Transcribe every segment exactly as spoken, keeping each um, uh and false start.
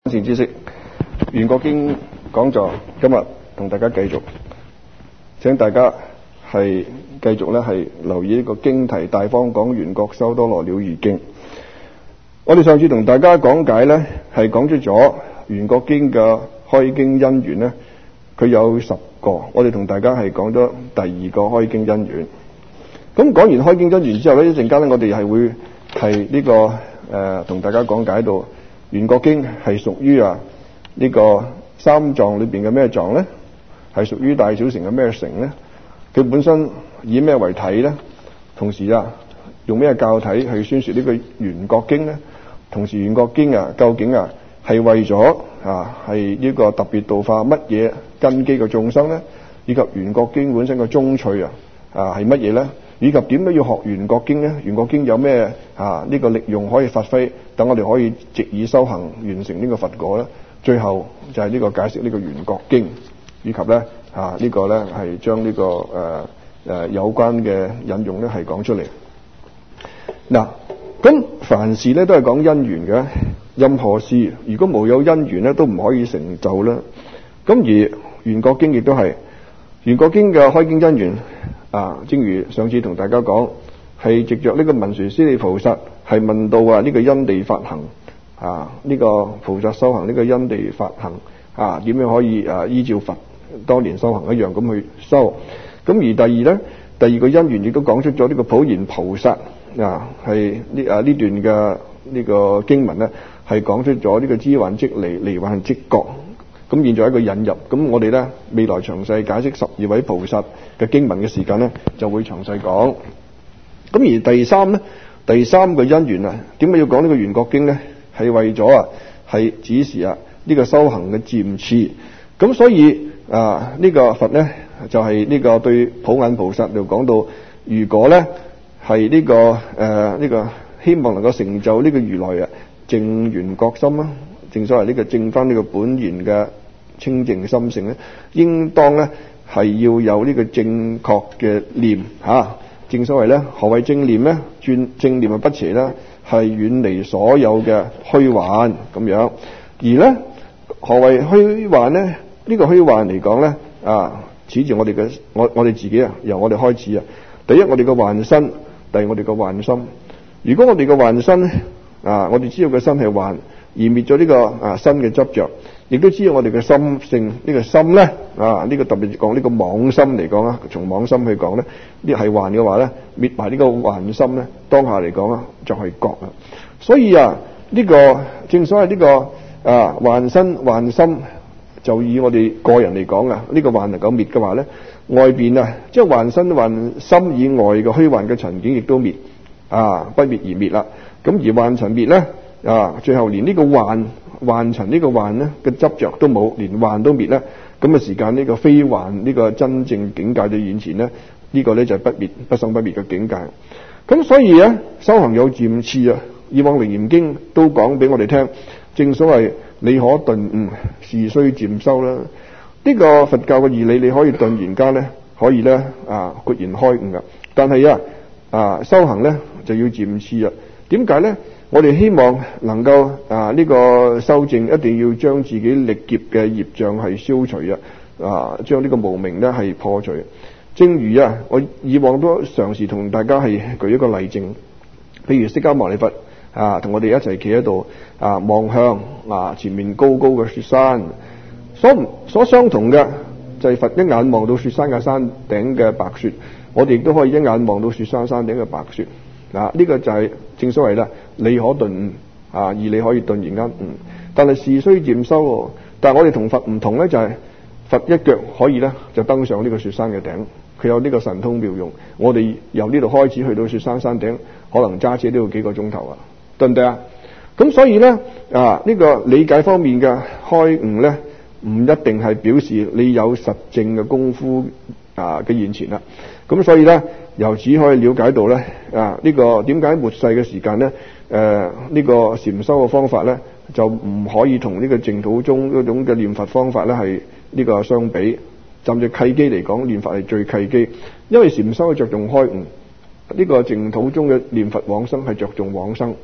善知識袁國經講座，今日同大家繼續，請大家係繼續咧係留意呢個經題大方講袁國修多羅了義經。我哋上次同大家講解咧係講出咗袁國經嘅開經因緣咧，佢有十個。我哋同大家係講咗第二個開經因緣。咁講完開經因緣之後咧，一陣間咧我哋係會係呢、這個誒同、呃、大家講解到袁國經係屬於啊呢、這個三藏裏邊嘅咩藏咧？係屬於大小乘嘅咩乘咧？佢本身以咩為體咧？同時啊，用咩教體去宣說呢個袁國經咧？同時袁國經啊，究竟啊係為咗啊係呢個特別度化乜嘢根基嘅眾生咧？以及袁國經本身嘅宗趣啊啊係乜嘢咧？以及點解要學袁國經咧？袁國經有咩啊呢個力用可以發揮，等我哋可以藉以修行完成呢個佛果咧？最後就係呢個解釋呢個袁國經，以及咧啊呢個咧係將呢個誒誒有關嘅引用咧係講出嚟。嗱，咁凡事咧都係講因緣嘅，任何事如果冇有因緣咧，都唔可以成就啦。咁而袁國經亦都係袁國經嘅開經因緣啊，正如上次同大家講，係藉着呢個文殊師利菩薩係問到啊呢個因地法行啊呢個菩薩修行呢個因地法行啊點樣可以啊依照佛當年修行一樣咁去修。咁而第二咧，第二個因緣亦都講出咗呢個普賢菩薩啊係呢啊呢段嘅呢個經文咧係講出咗呢個知幻即離，離幻即覺。咁現在一個引入，咁我哋咧未來詳細解釋十二位菩薩嘅經文嘅時間咧，就會詳細講。咁而第三咧，第三個因緣啊，點解要講呢個袁國經咧？係為咗啊，係指示啊呢個修行嘅漸次。咁所以啊呢個佛咧就係呢個對普眼菩薩就講到，如果咧係呢個誒呢個希望能夠成就呢個如來啊淨圓覺心啊，正所謂呢個證翻呢個本然嘅清淨心性咧，應當咧係要有呢個正確嘅念嚇。正所謂咧，何謂正念咧？轉正念啊不邪啦，係遠離所有嘅虛幻咁樣。而咧何謂虛幻咧？呢個虛幻嚟講咧啊，似住我哋嘅我我哋自己啊，由我哋開始啊。第一，我哋嘅幻身；第二，我哋嘅幻心。如果我哋嘅幻身咧啊，我哋知道個身係幻，而滅咗呢個啊身嘅執着，亦都知道我哋嘅心性呢、呢個心咧啊呢、呢個特別講呢個妄心嚟講啊，從妄心去講咧，呢係幻嘅話咧，滅埋呢個幻心咧，當下嚟講啊就係覺啦。所以啊呢、呢個正所謂呢、呢個啊幻身幻心，就以我哋個人嚟講啊，呢、呢個幻能夠滅嘅話咧，外邊啊即係幻身幻心以外嘅虛幻嘅塵境亦都滅啊，不滅而滅啦。咁而幻塵滅咧。啊！最後連呢個幻幻塵呢個幻咧嘅執着都冇，連幻都滅咧。咁嘅時間呢個非幻呢個真正境界嘅現前咧，呢個咧就係不滅不生不滅嘅境界。咁所以咧修行有漸次啊。以往《楞嚴經》都講俾我哋聽，正所謂你可頓悟，是須漸修啦。呢個佛教嘅義理你可以頓然間咧，可以咧啊豁然開悟噶。但係啊啊修行咧就要漸次啊。點解咧？我哋希望能夠啊呢、這個修正，一定要將自己歷劫嘅業障係消除啊，啊將呢個無明咧係破除。正如啊，我以往都嘗試同大家係舉一個例證，譬如釋迦牟尼佛啊，同我哋一齊企喺度啊，望向啊前面高高嘅雪山，所所相同嘅就係佛一眼望到雪山嘅山頂嘅白雪，我哋亦都可以一眼望到雪山山頂嘅白雪。嗱、啊，呢、這個就係正所謂啦，理可頓悟啊，而你可以頓然間悟，但係事須漸修喎。但係我哋同佛唔同咧，就係、是、佛一腳可以咧就登上呢個雪山嘅頂，佢有呢個神通妙用。我哋由呢度開始去到雪山山頂，可能揸車都要幾個鐘頭啊，對唔對啊？咁所以咧啊，呢、這個理解方面嘅開悟咧，唔一定係表示你有實證嘅功夫啊嘅現前啦。咁所以咧，由此可以了解到咧，啊呢、這個點解末世嘅時間咧，誒、呃、呢、這個禪修嘅方法咧，就唔可以同呢個淨土宗嗰種嘅念佛方法咧係呢個相比。甚至契機嚟講，念佛係最契機，因為禪修係着重開悟，呢、這個淨土宗嘅念佛往生係着重往生。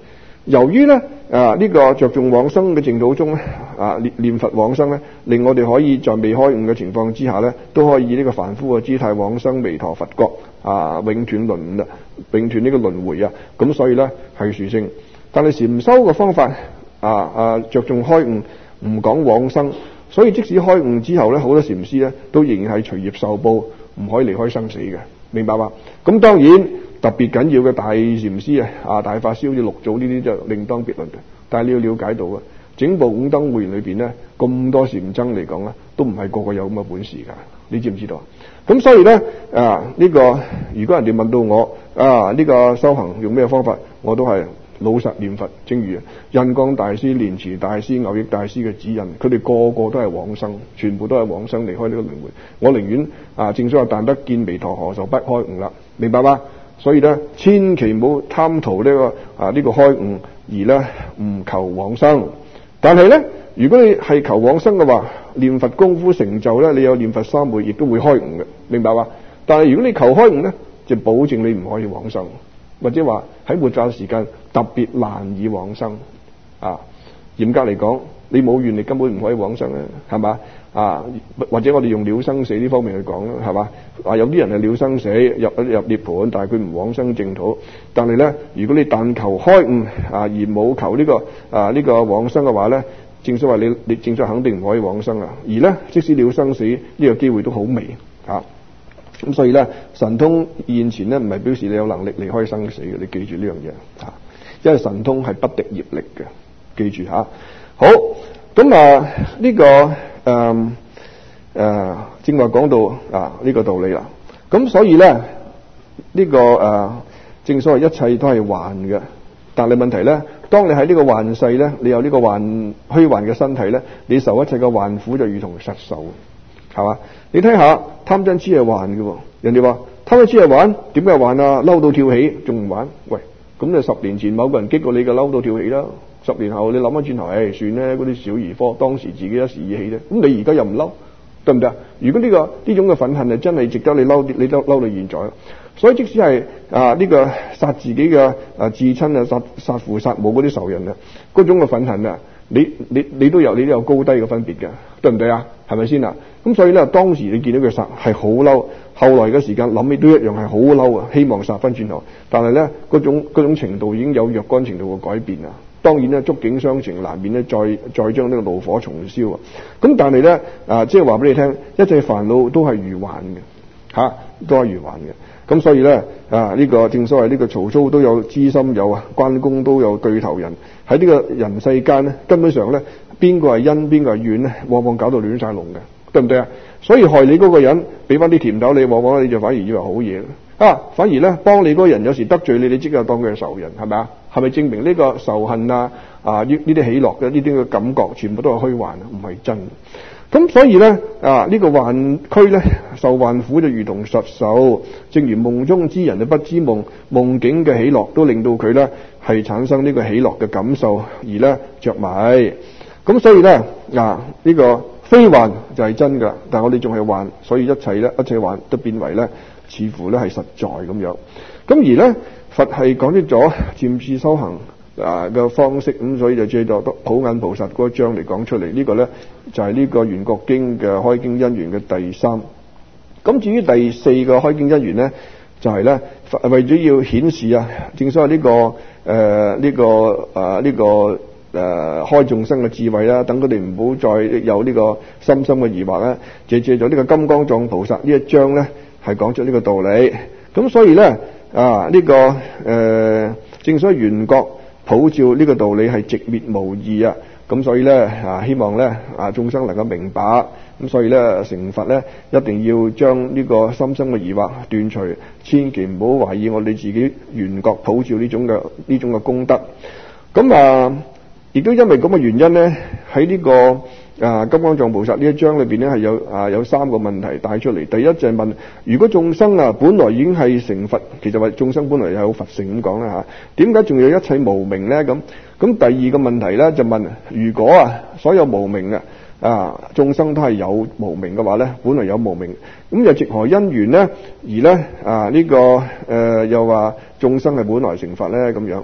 由於咧啊呢、這個着重往生嘅淨土中咧啊念念佛往生咧，令我哋可以在未開悟嘅情況之下咧，都可以以呢個凡夫嘅姿態往生彌陀佛國啊，永斷輪啊，永斷呢個輪迴啊。咁所以咧係殊勝。但係禪修嘅方法啊啊着重開悟，唔講往生，所以即使開悟之後咧，好多禪師咧都仍然係隨業受報，唔可以離開生死嘅，明白嘛？咁當然特別緊要嘅大禪師啊，啊大法師好似六祖呢啲就另當別論嘅。但係你要了解到啊，整部五燈會員裏邊咧，咁多禪僧嚟講咧，都唔係個個有咁嘅本事㗎，你知唔知道？咁所以咧啊，呢、這個如果人哋問到我啊，呢、這個修行用咩方法，我都係老實念佛。正如印光大師、蓮池大師、牛益大師嘅指引，佢哋個個都係往生，全部都係往生離開呢個輪迴。我寧願啊，正所謂但得見彌陀何愁不開悟啦，明白嗎？所以咧，千祈唔好貪圖呢、這個啊呢、這個開悟，而咧唔求往生。但係咧，如果你係求往生嘅話，念佛功夫成就咧，你有念佛三昧，亦都會開悟嘅，明白嗎？但係如果你求開悟咧，就保證你唔可以往生，或者話喺末法時間特別難以往生啊。嚴格嚟講，你冇願力根本唔可以往生咧，係嘛？啊，或者我哋用了生死呢方面去講啦，係嘛？啊，有啲人係了生死入入涅槃，但係佢唔往生淨土。但係咧，如果你但求開悟啊，而冇求呢、這個啊呢、這個往生嘅話咧，正所謂你你正所謂肯定唔可以往生啊。而咧，即使了生死呢、這個機會都好微啊。咁所以咧，神通現前咧，唔係表示你有能力離開生死嘅，你記住呢樣嘢啊。因為神通係不敵業力嘅，記住吓、啊。好，咁啊呢、這個誒誒、呃、正話講到啊呢、這個道理啦。咁所以咧呢、這個誒、啊、正所謂一切都係幻嘅，但係問題咧，當你喺呢個幻世咧，你有呢個幻虛幻嘅身體咧，你受一切嘅幻苦就如同實受，係嘛？你睇下貪嗔癡係幻嘅，人哋話貪嗔癡係玩，點解玩啊？嬲到跳起仲唔玩？喂，咁你十年前某個人激過你嘅嬲到跳起啦，十年後你諗翻轉頭，唉、哎，算啦，嗰啲小兒科，當時自己一時意氣啫。咁你而家又唔嬲，得唔得？如果呢、這個呢種嘅憤恨係真係值得你嬲，你都嬲到現在。所以即使係啊呢、這個殺自己嘅啊至親啊殺殺父殺母嗰啲仇人啊，嗰種嘅憤恨啊，你你你都有你都有高低嘅分別嘅，對唔對啊？係咪先啊？咁所以咧，當時你見到佢殺係好嬲，後來嘅時間諗起都一樣係好嬲啊，希望殺翻轉頭。但係咧，嗰種嗰種程度已經有若干程度嘅改變啊。當然咧，觸景傷情，難免咧再再將呢個怒火重燒啊。咁但係咧啊，即係話俾你聽，一切煩惱都係如幻嘅，吓、啊、都係如幻嘅。咁所以咧啊，呢、這個正所謂呢個曹操都有知心友啊，關公都有對頭人。喺呢個人世間咧，根本上咧，邊個係因邊個係怨咧，往往搞到亂晒龍嘅，對唔對啊？所以害你嗰個人俾翻啲甜頭你，往往你就反而以為好嘢啊！反而咧幫你嗰個人有時得罪你，你即刻當佢係仇人，係咪啊？係咪證明呢個仇恨啊啊呢呢啲喜樂嘅呢啲嘅感覺，全部都係虛幻啊，唔係真。咁所以咧啊，呢、這個幻軀咧受幻苦就如同實受，正如夢中之人就不知夢，夢境嘅喜樂都令到佢咧係產生呢個喜樂嘅感受而咧着迷。咁所以咧啊呢、這個非幻就係真噶，但係我哋仲係幻，所以一切咧一切幻都變為咧似乎咧係實在咁樣。咁而咧佛係講出咗漸次修行啊嘅方式，咁所以就借咗普眼菩薩嗰一章嚟講出嚟。這個、呢個咧就係、是、呢個圓覺經嘅開經因緣嘅第三。咁至於第四個開經因緣咧，就係、是、咧為咗要顯示啊，正所謂呢、這個誒呢、呃這個啊呢、這個誒、呃、開眾生嘅智慧啦，等佢哋唔好再有呢個深深嘅疑惑啦，借借咗呢個金剛藏菩薩呢一章咧，係講出呢個道理。咁所以咧啊呢、這個誒、呃、正所謂圓覺普照呢個道理係寂滅無異啊。咁所以咧啊希望咧啊眾生能夠明白。咁所以咧成佛咧一定要將呢個深深嘅疑惑斷除，千祈唔好懷疑我哋自己圓覺普照呢種嘅呢種嘅功德。咁啊亦都因為咁嘅原因咧，喺呢、這個啊金剛藏菩薩呢一章裏邊咧係有啊有三個問題帶出嚟。第一就係問，如果眾生啊本來已經係成佛，其實話眾生本來有佛性咁講啦吓，點解仲有一切無明咧？咁咁第二個問題咧就問，如果啊所有無明啊啊眾生都係有無明嘅話咧，本來有無明，咁又藉何因緣咧而咧啊呢、這個誒、呃、又話眾生係本來成佛咧咁樣？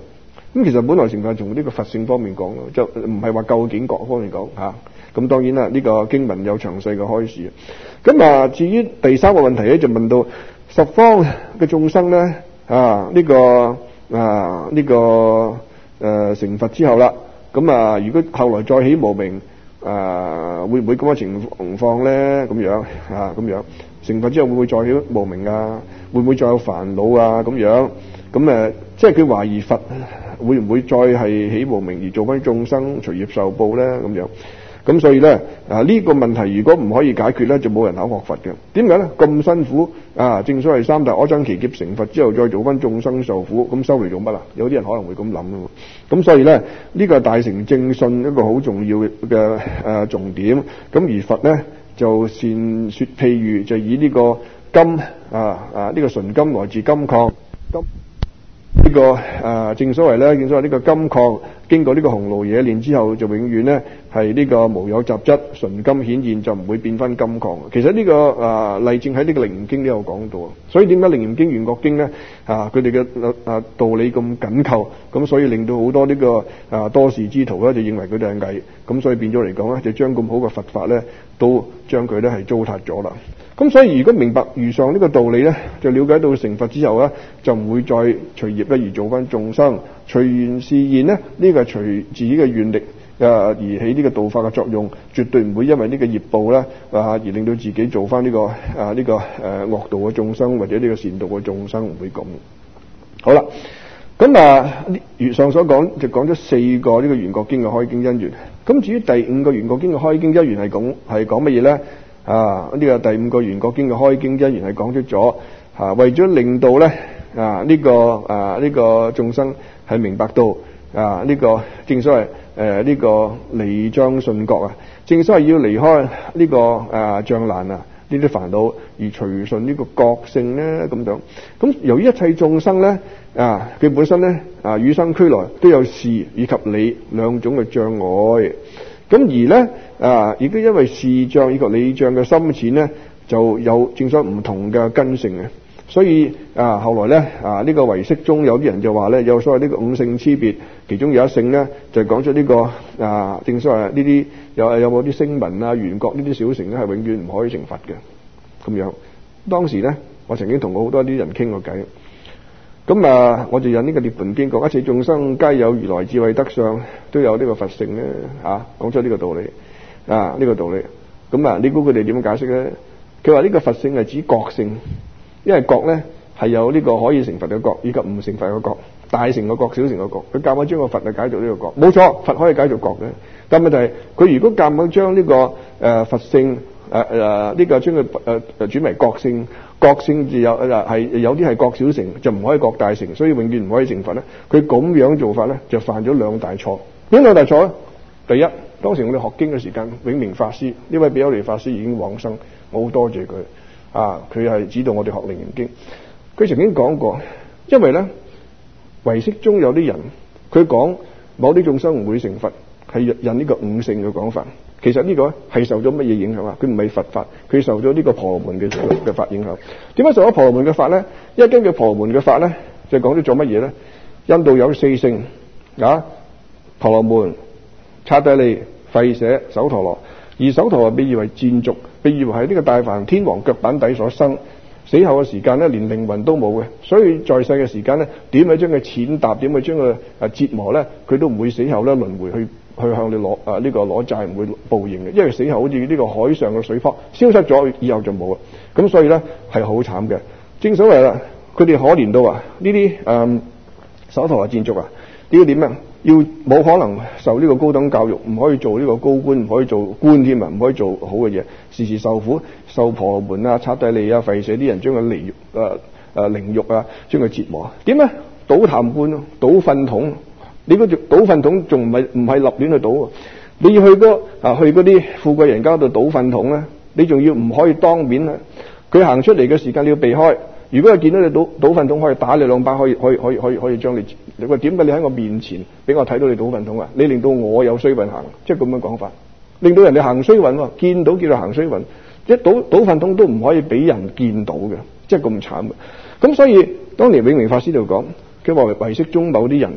咁其實本來懲罰從呢個佛性方面講咯，就唔係話究竟各方面講嚇。咁當然啦，呢個經文有詳細嘅開示。咁啊，至於第三個問題咧，就問到十方嘅眾生咧啊，呢個啊呢個誒成佛之後啦，咁啊如果後來再起無明，啊會唔會咁嘅情況咧？咁樣啊咁樣成佛之後會唔會再起無明啊？會唔會再有煩惱啊？咁樣咁誒，即係佢懷疑佛會唔會再係起無明而做翻眾生隨業受報咧？咁樣咁所以咧啊呢個問題如果唔可以解決咧，就冇人肯學佛嘅。點解咧？咁辛苦啊！正所謂三大阿僧祇劫成佛之後再做翻眾生受苦，咁收嚟做乜啊？有啲人可能會咁諗咯。咁所以咧呢個係大乘正信一個好重要嘅誒重點。咁而佛咧就善說譬喻，就以呢個金啊啊呢個純金來自金礦金。呢、這個誒、呃、正所謂咧，正所謂呢個金礦經過呢個紅爐冶煉之後，就永遠咧係呢個無有雜質，純金顯現，就唔會變翻金礦。其實呢、這個誒、呃、例證喺呢個《楞嚴經》都有講到。所以點解《楞嚴經》《圓覺經》咧啊佢哋嘅誒道理咁緊扣，咁所以令到好多呢、這個誒、啊、多事之徒咧就認為佢哋係偽，咁所以變咗嚟講咧，就將咁好嘅佛法咧都將佢咧係糟蹋咗啦。咁所以如果明白如上呢個道理咧，就了解到成佛之後咧，就唔會再隨業咧而做翻眾生，隨緣示現咧，呢、這個係隨自己嘅願力啊而起呢個道法嘅作用，絕對唔會因為呢個業報咧啊而令到自己做翻呢、這個啊呢、這個誒、啊、惡道嘅眾生或者呢個善道嘅眾生，唔會咁。好啦，咁啊如上所講就講咗四個呢個圓覺經嘅開經因緣。咁至於第五個圓覺經嘅開經因緣係講係講乜嘢咧？啊！呢、這個第五個圓覺經嘅開經因緣係講出咗啊，為咗令到咧啊呢、這個啊呢、這個眾生係明白到啊呢、這個正所謂誒呢個離障順覺啊，正所謂要離開呢、這個啊障難啊呢啲煩惱而隨順呢個覺性咧咁樣。咁由於一切眾生咧啊，佢本身咧啊與生俱來都有事以及理兩種嘅障礙。咁而咧啊，亦都因為事障以及理障嘅深淺咧，就有正所謂唔同嘅根性嘅。所以啊，後來咧啊，呢、這個唯識中有啲人就話咧，有所謂呢個五性差別，其中有一性咧就講出呢、這個啊，正所謂呢啲有有冇啲聲聞啊、緣覺呢啲小乘咧，係永遠唔可以成佛嘅咁樣。當時咧，我曾經同過好多啲人傾過偈。咁啊，我就引呢個《涅槃經》講，一切眾生皆有如來智慧德相，都有呢個佛性咧嚇，講出呢個道理啊，呢、這個道理。咁啊，你估佢哋點樣解釋咧？佢話呢個佛性係指覺性，因為覺咧係有呢個可以成佛嘅覺，以及唔成佛嘅覺，大成嘅覺、小成嘅覺。佢夾硬將個佛嚟解做呢個覺，冇錯，佛可以解做覺嘅。但問題係佢如果夾硬將呢個誒、呃、佛性誒誒呢個將佢誒誒轉為覺性。覺性就有係有啲係覺小成，就唔可以覺大成，所以永遠唔可以成佛咧。佢咁樣做法咧，就犯咗兩大錯。邊兩大錯咧？第一，當時我哋學經嘅時間，永明法師呢位比丘尼法師已經往生，我好多謝佢啊！佢係指導我哋學《楞嚴經》。佢曾經講過，因為咧唯識中有啲人，佢講某啲眾生唔會成佛，係引呢個五性嘅講法。其實呢個係受咗乜嘢影響啊？佢唔係佛法，佢受咗呢個婆羅門嘅嘅法影響。點解受咗婆羅門嘅法咧？因為根據婆羅門嘅法咧，就講咗做乜嘢咧？印度有四聖啊，婆羅門、剎帝利、吠舍、首陀羅。而首陀羅被譽為賤族，被譽為係呢個大梵天王腳板底所生。死後嘅時間咧，連靈魂都冇嘅，所以在世嘅時間咧，點去將佢踐踏，點去將佢啊折磨咧，佢都唔會死後咧輪迴去。去向你攞啊呢個攞債，唔會報應嘅，因為死後好似呢個海上嘅水泡消失咗，以後就冇啦。咁所以咧係好慘嘅。正所謂啦，佢哋可憐到啊呢啲誒首陀羅賤族啊，呢個點啊？要冇可能受呢個高等教育，唔可以做呢個高官，唔可以做官添啊，唔可以做好嘅嘢，時時受苦，受婆羅門啊、剎帝利啊、吠舍啲人將佢凌誒誒凌辱啊，將佢折磨。點啊？倒痰罐咯，倒糞桶。你嗰條倒糞桶仲唔係唔係立亂去倒啊？你要去嗰啊去嗰啲富貴人家度倒糞桶咧，你仲要唔可以當面啊？佢行出嚟嘅時間你要避開。如果佢見到你倒倒糞桶，可以打你兩巴，可以可以可以可以可以將你。你話點解你喺我面前俾我睇到你倒糞桶啊？你令到我有衰運行，即係咁樣講法，令到人哋行衰運喎。見到叫做行衰運，一倒倒糞桶都唔可以俾人見到嘅，即係咁慘嘅。咁所以當年永明法師就講，佢話唯識中某啲人。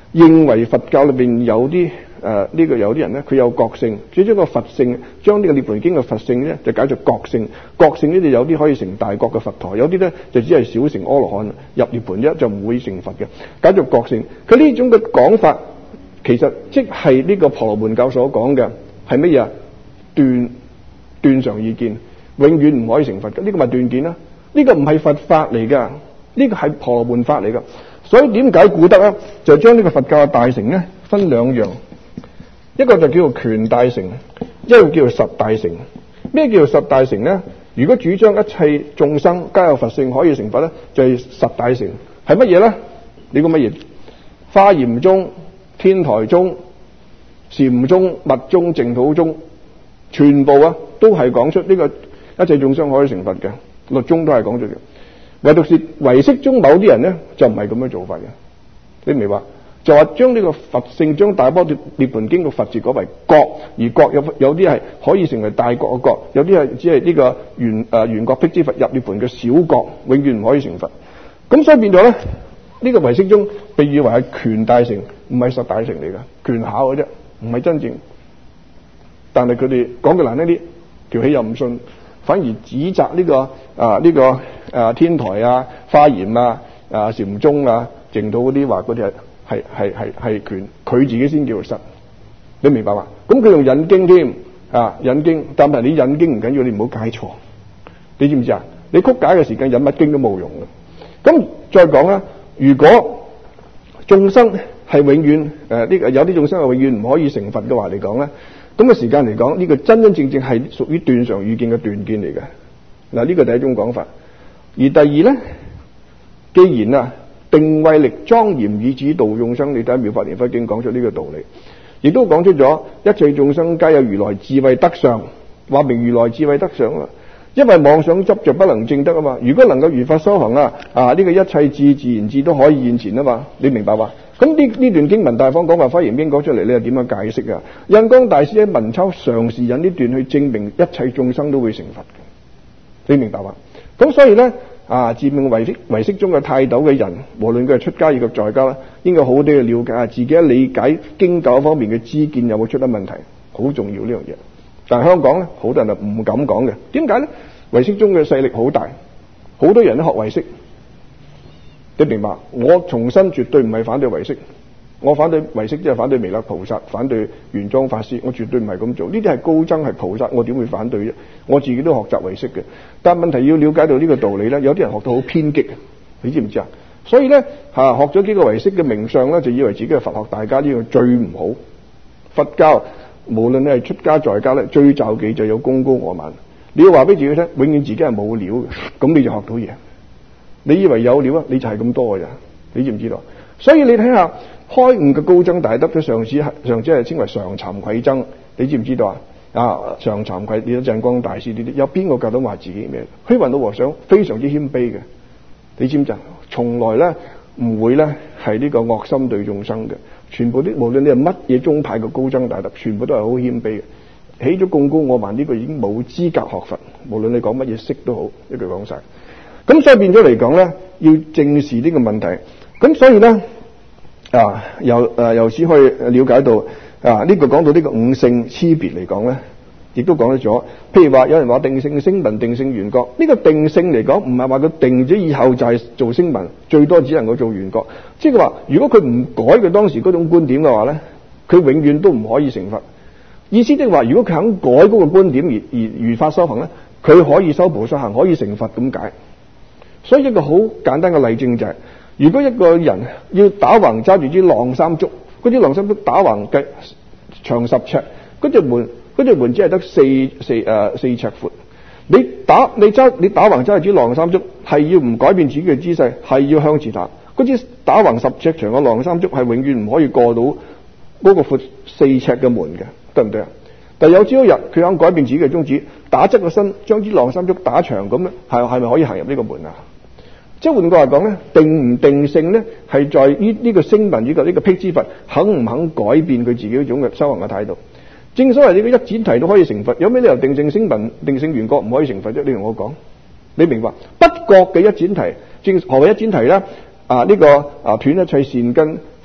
認為佛教裏邊有啲誒呢個有啲人咧，佢有覺性，最將個佛性，將呢個《涅槃經》嘅佛性咧，就解作覺性。覺性呢，就有啲可以成大國嘅佛陀，有啲咧就只係小成阿羅漢入涅槃啫，就唔會成佛嘅，解作覺性。佢呢種嘅講法，其實即係呢個婆羅門教所講嘅係乜嘢啊？斷斷常意見，永遠唔可以成佛嘅。呢個咪斷見啦？呢個唔係佛法嚟噶，呢個係婆羅門法嚟噶。所以點解古德咧就將呢個佛教嘅大乘咧分兩樣，一個就叫做權大乘，一個叫做實大乘。咩叫做實大乘咧？如果主張一切眾生皆有佛性可以成佛咧，就係實大乘。係乜嘢咧？你講乜嘢？華嚴宗、天台宗、禪宗、密宗、淨土宗，全部啊都係講出呢個一切眾生可以成佛嘅，律宗都係講出嘅。唯獨是唯識中某啲人咧就唔係咁樣做法嘅。你明白？就話將呢個佛性，將大般涅槃經嘅佛字改為覺，而覺有有啲係可以成為大覺嘅覺，有啲係只係呢個緣誒緣覺辟支佛入涅槃嘅小覺，永遠唔可以成佛。咁所以變咗咧，呢、這個唯識中被譽為係權大乘，唔係實大乘嚟噶，權巧嘅啫，唔係真正。但係佢哋講嘅難聽啲，條氣又唔順，反而指責呢、這個啊呢、這個啊天台啊、華嚴啊、啊禪宗啊、淨土嗰啲話嗰啲係。係係係係權，佢自己先叫做實，你明白嘛？咁佢用引經添啊，引經，但係你引經唔緊要，你唔好解錯，你知唔知啊？你曲解嘅時間引乜經都冇用嘅。咁再講啦，如果眾生係永遠誒呢、呃這個有啲眾生係永遠唔可以成佛嘅話嚟講咧，咁嘅時間嚟講，呢、這個真真正正係屬於斷常意見嘅斷見嚟嘅。嗱，呢個第一種講法。而第二咧，既然啊。定慧力莊嚴以指導眾生，你睇《妙法蓮華經》講出呢個道理，亦都講出咗一切眾生皆有如來智慧德相，話明如來智慧德相啊。因為妄想執着不能證得啊嘛。如果能夠如法修行啊，啊呢、這個一切智自然智都可以現前啊嘛。你明白嘛？咁呢呢段經文大方講話《華嚴經》講出嚟，你又點樣解釋啊？印光大師喺文鈔嘗試引呢段去證明一切眾生都會成佛嘅，你明白嘛？咁所以咧。啊！自命唯識唯識中嘅泰斗嘅人，無論佢係出家以及在家啦，應該好好地去了解下自己喺理解經教方面嘅知見有冇出得問題，好重要呢樣嘢。但係香港咧，好多人就唔敢講嘅。點解咧？唯識中嘅勢力好大，好多人都學唯識。你明白？我重申絕對唔係反對唯識，我反對唯識即係反對彌勒菩薩，反對玄奘法師，我絕對唔係咁做。呢啲係高僧係菩薩，我點會反對啫？我自己都學習唯識嘅。但問題要了解到呢個道理咧，有啲人學到好偏激，你知唔知啊？所以咧嚇、啊、學咗幾個唯識嘅名相咧，就以為自己係佛學大家，呢個最唔好。佛教無論你係出家在家咧，最罩忌就有功高我慢。你要話俾自己聽，永遠自己係冇料嘅，咁你就學到嘢。你以為有料啊？你就係咁多嘅咋？你知唔知道？所以你睇下開悟嘅高僧大德，佢上次上次係稱為常慚愧僧，你知唔知道啊？啊，常慚愧，你睇印光大師呢啲，有邊個夠膽話自己咩？虛雲老和尚非常之謙卑嘅，你知唔知啊？從來咧唔會咧係呢個惡心對眾生嘅，全部啲無論你係乜嘢宗派嘅高僧大德，全部都係好謙卑嘅。起咗咁高我慢呢個已經冇資格學佛，無論你講乜嘢識都好，一句講晒。咁所以變咗嚟講咧，要正視呢個問題。咁所以咧啊，由誒由此可以了解到。啊！呢、這個講到呢個五性差別嚟講咧，亦都講得咗。譬如話有人話定性聲聞、定性緣覺，呢、這個定性嚟講唔係話佢定咗以後就係做聲聞，最多只能夠做緣覺。即係話，如果佢唔改佢當時嗰種觀點嘅話咧，佢永遠都唔可以成佛。意思即係話，如果佢肯改嗰個觀點而而如法修行咧，佢可以修菩薩行，可以成佛咁解。所以一個好簡單嘅例證就係、是，如果一個人要打橫揸住支晾衫竹。嗰啲晾衫竹打橫計長十尺，嗰隻門嗰隻門只係得四四誒、呃、四尺闊。你打你揸你打橫揸住支晾衫竹，係要唔改變自己嘅姿勢，係要向前打。嗰支打橫十尺長嘅晾衫竹係永遠唔可以過到嗰個闊四尺嘅門嘅，對唔對啊？但有朝一日佢肯改變自己嘅宗旨，打側個身，將支晾衫竹打長咁咧，係係咪可以行入呢個門啊？即係換句話講咧，定唔定性咧，係在於呢個聲聞以及呢個辟支佛肯唔肯改變佢自己嗰種嘅修行嘅態度。正所謂你個一闡提都可以成佛，有咩理由定性聲聞、定性緣覺唔可以成佛啫？你同我講，你明白？不覺嘅一闡提，正何謂一闡提咧？啊呢、這個啊斷一切善根、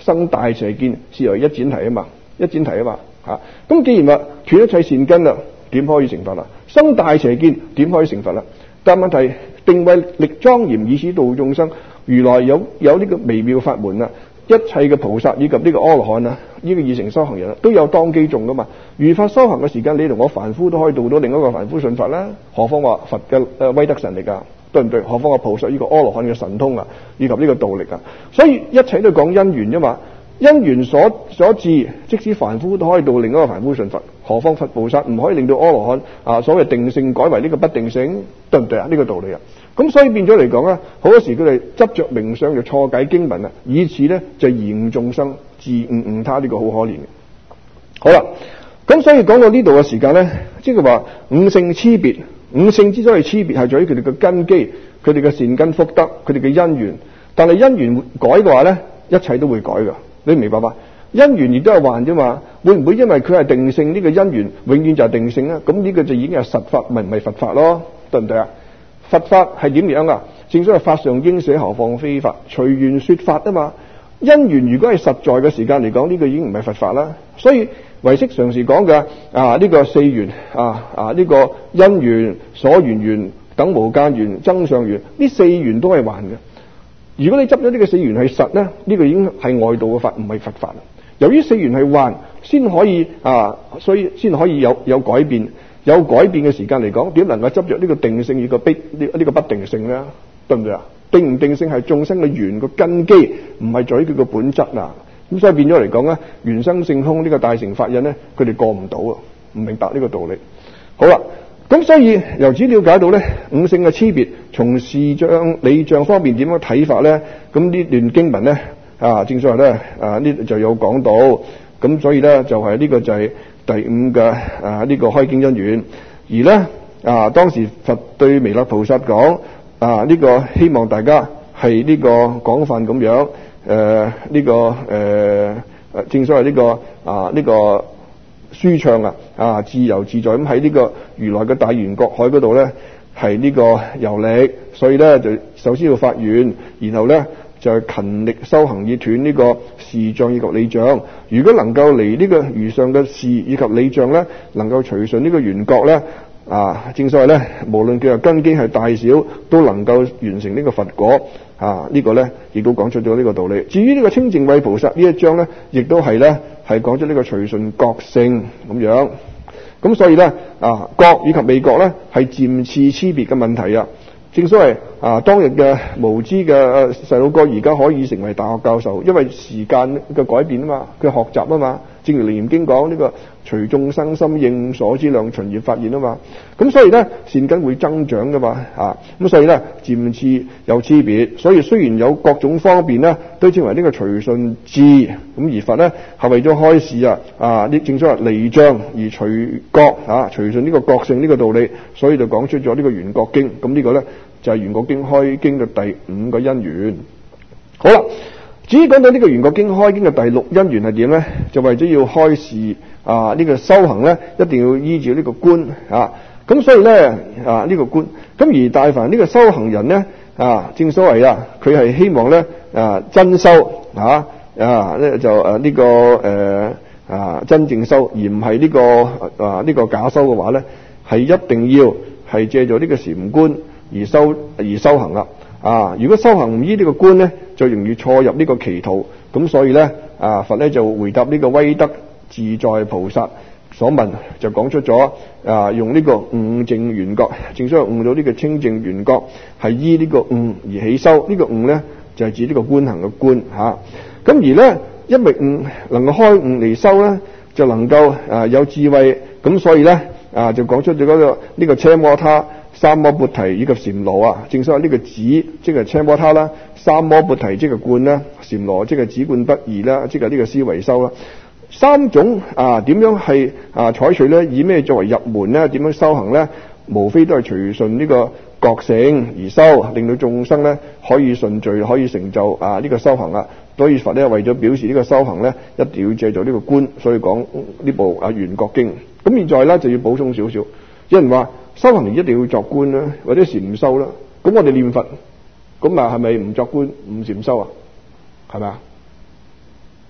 生大邪見是為一闡提啊嘛，一闡提啊嘛嚇。咁、啊、既然話斷一切善根啦，點可以成佛啦？生大邪見點可以成佛啦？但問題定慧力莊嚴，以此度眾生。如來有有呢個微妙法門啊，一切嘅菩薩以及呢個阿羅漢啊，呢、這個二乘修行人啊，都有當機眾噶嘛。如法修行嘅時間，你同我凡夫都可以度到另一個凡夫信佛啦。何況話佛嘅誒威德神力啊，對唔對？何況話菩薩呢個阿羅漢嘅神通啊，以及呢個道力啊。所以一切都講因緣啫嘛。因緣所所致，即使凡夫都可以度另一個凡夫信佛，何況佛菩薩唔可以令到阿羅漢啊所謂定性改為呢個不定性，對唔對啊？呢、這個道理啊。咁所以變咗嚟講咧，好多時佢哋執着名相就錯解經文啊，以此咧就嚴眾生自誤誤他，呢個好可憐嘅。好啦，咁所以講到呢度嘅時間咧，即係話五性差別，五性之所以差別係在於佢哋嘅根基、佢哋嘅善根福德、佢哋嘅因緣。但係因緣改嘅話咧，一切都會改噶。你明白嗎？因緣亦都係幻啫嘛，會唔會因為佢係定性呢、這個因緣永遠就係定性咧？咁呢個就已經係實法，咪唔係佛法咯？對唔對啊？佛法係點樣啊？正所謂法上應捨，何況非法？隨緣說法啊嘛。因緣如果係實在嘅時間嚟講，呢、這個已經唔係佛法啦。所以唯識常時講嘅啊，呢、這個四緣啊啊呢、這個因緣、所緣緣、等無間緣、增上緣，呢四緣都係幻嘅。如果你執咗呢個四緣係實咧，呢、這個已經係外道嘅法，唔係佛法。由於四緣係幻，先可以啊，所以先可以有有改變。有改變嘅時間嚟講，點能夠執着呢個定性與個逼呢呢個不定性咧？對唔對啊？定唔定性係眾生嘅緣個根基，唔係在於佢個本質啊。咁所以變咗嚟講咧，緣生性空呢個大乘法印咧，佢哋過唔到啊，唔明白呢個道理。好啦，咁所以由此了解到咧，五性嘅差別，從視像理像方面點樣睇法咧？咁呢段經文咧啊，正所謂咧啊呢就有講到，咁所以咧就係、是、呢個就係、是。第五嘅啊呢、這個開經因緣，而咧啊當時佛對彌勒菩薩講啊呢、這個希望大家係呢個廣泛咁樣誒呢、呃這個誒、呃、正所謂呢、這個啊呢、這個舒暢啊啊自由自在咁喺呢個如來嘅大圓覺海嗰度咧係呢個遊歷，所以咧就首先要發願，然後咧就係勤力修行以斷呢個視像以及理像。如果能夠離呢個如上嘅視以及理像咧，能夠隨順呢個緣覺咧，啊，正所謂咧，無論佢嘅根基係大小，都能夠完成呢個佛果。啊，這個、呢個咧亦都講出咗呢個道理。至於呢個清淨慧菩薩呢一章咧，亦都係咧係講出呢個隨順覺性咁樣。咁所以咧啊，覺以及未覺咧係漸次差別嘅問題啊。正所謂啊，當日嘅無知嘅細佬哥而家可以成為大學教授，因為時間嘅改變啊嘛，佢學習啊嘛。正如《楞嚴經》講呢個隨眾生心應所知量循業發現啊嘛。咁所以咧善根會增長噶嘛啊。咁所以咧漸次有差別。所以雖然有各種方便咧，都稱為呢個隨順智。咁而佛咧係為咗開示啊啊呢正所謂離障而隨覺啊，隨順呢個覺性呢個道理，所以就講出咗呢個圓覺經。咁呢個咧就係圓覺經開經嘅第五個因緣。好啦，至於講到呢個圓覺經開經嘅第六因緣係點咧？就為咗要開示啊呢、這個修行咧，一定要依照呢個觀啊。咁所以咧啊呢、這個觀，咁而大凡呢個修行人咧啊，正所謂啊，佢係希望咧啊真修啊啊咧就誒呢、啊這個誒啊，啊真正修，而唔係呢個啊呢、這個假修嘅話咧，係一定要係借助呢個禪觀而修而修行啦。啊，如果修行唔依呢個觀咧，就容易錯入呢個歧途。咁所以咧啊，佛咧就回答呢個威德自在菩薩所問，就講出咗啊，用呢個悟淨圓覺，正所謂悟到呢個清淨圓覺，係依呢個悟而起修。呢、這個悟咧就係、是、指呢個觀行嘅觀吓。咁、啊、而咧，因為悟能夠開悟嚟修咧，就能夠啊有智慧。咁所以咧啊，就講出咗嗰、這個呢、這個奢摩他、三摩缽提以及禪羅啊。正所謂呢個止即係奢摩他啦，三摩缽提即係觀啦，禪羅即係止觀不二啦，即係呢個思維修啦。三種啊，點樣係啊採取咧？以咩作為入門咧？點樣修行咧？無非都係隨順呢個覺性而修，令到眾生咧可以順序，可以成就啊呢、這個修行啦。所以佛咧為咗表示呢個修行咧，一定要借助呢個觀，所以講呢部啊圓覺經。咁現在咧就要補充少少，有人話修行一定要作觀啦，或者禪修啦。咁我哋念佛，咁啊係咪唔作觀唔禪修啊？係咪啊？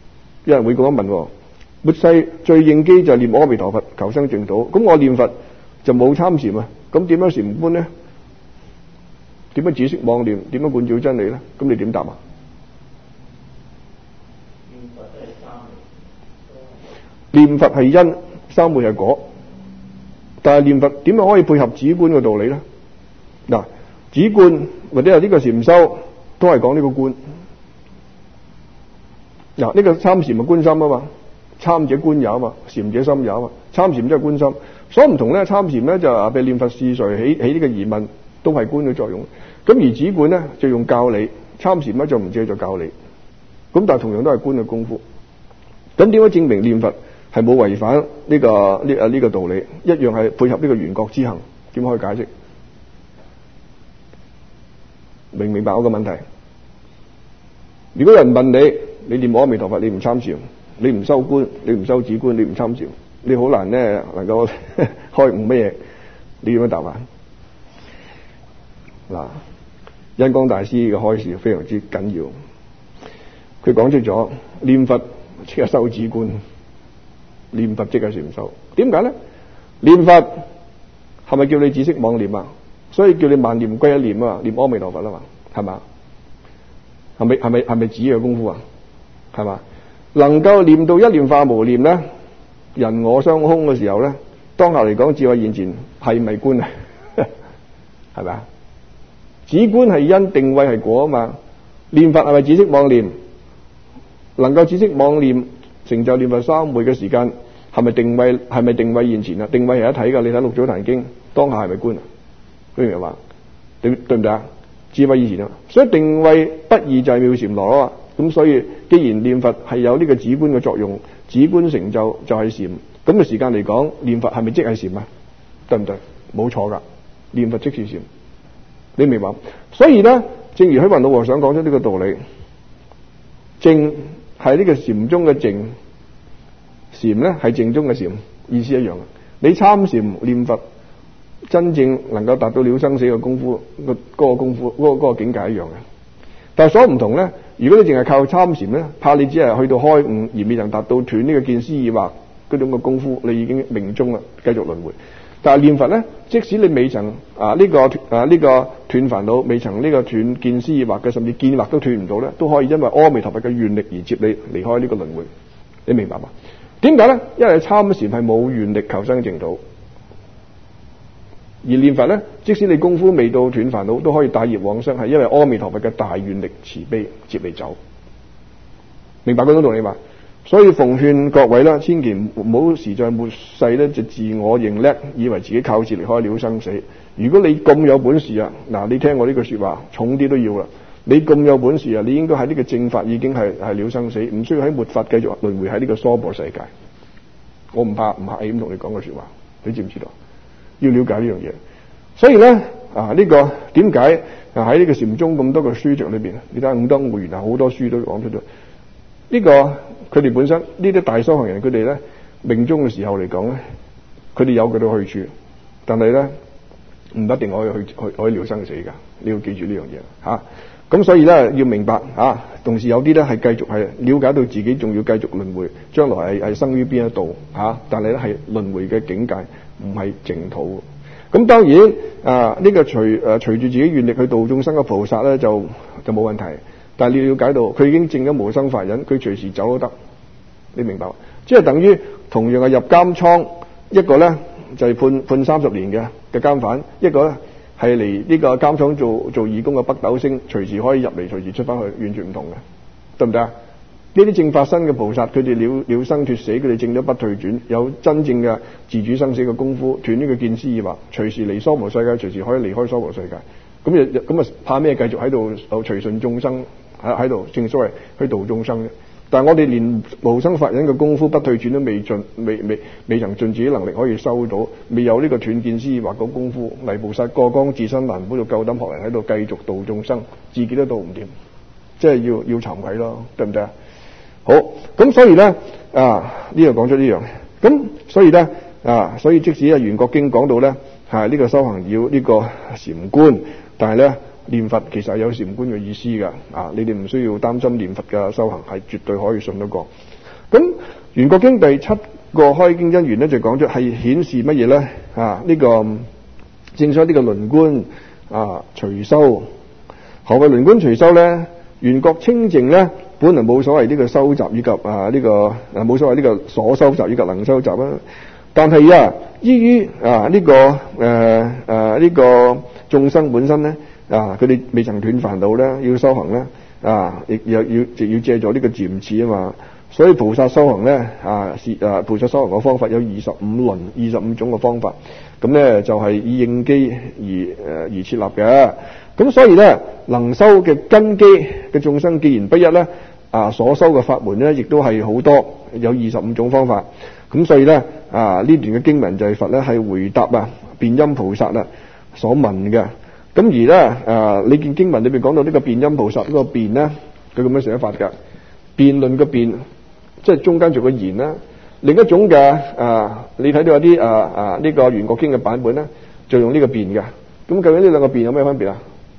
有人會咁樣問喎，末世最應機就係念阿彌陀佛求生淨土，咁我念佛就冇參禪啊，咁點樣禪觀呢？點樣止息妄念？點樣觀照真理呢？咁你點答啊？念佛係因，三昧係果，但係念佛點樣可以配合止觀嘅道理呢？嗱，止觀或者係呢個禪修都係講呢個觀。嗱，呢個參禪係觀心啊嘛，參者觀也啊嘛，禪者心也啊嘛，參禪即係觀心。所唔同咧，參禪咧就啊被念佛是誰起起呢個疑問，都係觀嘅作用。咁而止觀咧就用教理，參禪咧就唔借助教理。咁但係同樣都係觀嘅功夫。咁點解證明念佛係冇違反呢、這個呢啊呢個道理？一樣係配合呢個緣覺之行，點可以解釋？明唔明白我個問題？如果有人問你，你念阿彌陀佛，你唔參禪，你唔修觀，你唔修止觀，你唔參禪，你好難咧能夠開悟乜嘢？你點樣答啊？嗱，印光大師嘅開示非常之緊要，佢講出咗念佛即係修止觀，念佛即係禪修。點解咧？念佛係咪叫你止息妄念啊？所以叫你萬念歸一念啊，念阿彌陀佛啊嘛，係嘛？係咪係咪係咪止嘅功夫啊？係嘛？能夠念到一念化無念咧，人我相空嘅時候咧，當下嚟講智慧現前，係咪觀啊？係咪啊？止觀係因，定慧係果啊嘛。念佛係咪止息妄念？能夠止息妄念，成就念佛三昧嘅時間，係咪定慧？係咪定慧現前啊？定慧係一體噶，你睇六祖壇經，當下係咪觀啊？明唔明話？對對唔對啊？智慧現前啊，所以定慧不二就係妙禪羅啊嘛。咁所以既然念佛係有呢個止觀嘅作用，止觀成就就係禪，咁嘅時間嚟講，念佛係咪即係禪啊？對唔對？冇錯噶，念佛即是禪，你明白？所以咧，正如虛雲老和尚講出呢個道理，靜係呢個禪中嘅靜，禪咧係靜中嘅禪，意思一樣。你參禪念佛，真正能夠達到了生死嘅功夫，嗰、嗰個功夫，嗰、嗰個嗰個境界一樣嘅。但係所唔同咧，如果你淨係靠參禪咧，怕你只係去到開悟而未能達到斷呢個見思意惑嗰種嘅功夫，你已經命終啦，繼續輪迴。但係念佛咧，即使你未曾啊呢、這個啊呢、這個斷煩惱，未曾呢個斷見思意惑嘅，甚至見惑都斷唔到咧，都可以因為阿彌陀佛嘅願力而接你離開呢個輪迴。你明白嘛？點解咧？因為參禪係冇願力求生淨土。而念佛咧，即使你功夫未到斷煩惱，都可以帶業往生，係因為阿彌陀佛嘅大願力慈悲接你走。明白嗰種道理嘛？所以奉勸各位啦，千祈唔好時在末世咧就自我認叻，以為自己靠自離開了生死。如果你咁有本事啊，嗱，你聽我呢句說話，重啲都要啦。你咁有本事啊，你應該喺呢個正法已經係係了生死，唔需要喺末法繼續輪迴喺呢個娑婆世界。我唔怕唔客氣咁同你講句說話，你知唔知道？要了解呢樣嘢，所以咧啊呢、這個點解啊喺呢個禪宗咁多個書籍裏邊，你睇下五燈會員啊好多書都講出咗呢、這個，佢哋本身呢啲大修行人，佢哋咧命終嘅時候嚟講咧，佢哋有佢哋去處，但係咧唔一定可以去去可以了生死噶，你要記住呢樣嘢吓。咁、啊、所以咧要明白啊，同時有啲咧係繼續係了解到自己仲要繼續輪迴，將來係係生於邊一度吓，但係咧係輪迴嘅境界。唔係淨土，咁當然啊呢、這個隨誒隨住自己願力去度眾生嘅菩薩咧就就冇問題，但係你要了解到佢已經證咗無生法忍，佢隨時走都得，你明白？即係等於同樣係入監倉，一個咧就係、是、判判三十年嘅嘅監犯，一個咧係嚟呢個監倉做做義工嘅北斗星，隨時可以入嚟，隨時出翻去，完全唔同嘅，得唔得啊？呢啲正法身嘅菩薩，佢哋了了生脫死，佢哋證咗不退轉，有真正嘅自主生死嘅功夫，斷呢個見思意惑，隨時離娑婆世界，隨時可以離開娑婆世界。咁又咁啊，怕咩？繼續喺度隨順眾生喺喺度，正所謂去度眾生啫。但係我哋連無生法忍嘅功夫不退轉都未盡，未未未曾盡自己能力可以收到，未有呢個斷見思意惑嘅功夫，泥菩薩過江自身難保，就夠膽學人喺度繼續度眾生，自己都度唔掂，即係要要慚愧咯，得唔得啊？好，咁所以咧啊呢度講咗呢樣，咁所以咧啊，所以即使啊《圓覺經》講到咧係呢個修行要呢個禪觀，但係咧念佛其實係有禪觀嘅意思噶啊，你哋唔需要擔心念佛嘅修行係絕對可以信得過。 咁圓覺經第七個開經因緣咧，就講咗係顯示乜嘢咧？啊，呢、這個正所謂呢個輪觀啊，隨修。何謂輪觀隨修咧？圓覺清淨咧，本來冇所謂呢個收集以及啊呢、這個啊冇所謂呢個所收集以及能收集啊。但係啊，依於啊呢、這個誒誒呢個眾生本身咧啊，佢哋未曾斷煩惱咧，要修行咧啊，亦又要亦要借助呢個漸次啊嘛。所以菩薩修行咧啊，是啊菩薩修行嘅方法有二十五輪、二十五種嘅方法。咁咧就係、是、以應機而誒、呃、而設立嘅。咁所以咧，能修嘅根基嘅眾生既然不一咧，啊所修嘅法門咧，亦都係好多，有二十五種方法。咁所以咧，啊呢段嘅經文就係佛咧係回答啊辯音菩薩啊所問嘅。咁而咧，啊呢件經文裏邊講到呢個辯音菩薩呢個辯咧，佢咁樣寫法㗎。辯論嘅辯，即係中間做個言啦。另一種嘅啊，你睇到有啲啊啊呢個圓覺經嘅版本咧，就用呢個辯嘅。咁究竟呢兩個辯有咩分別啊？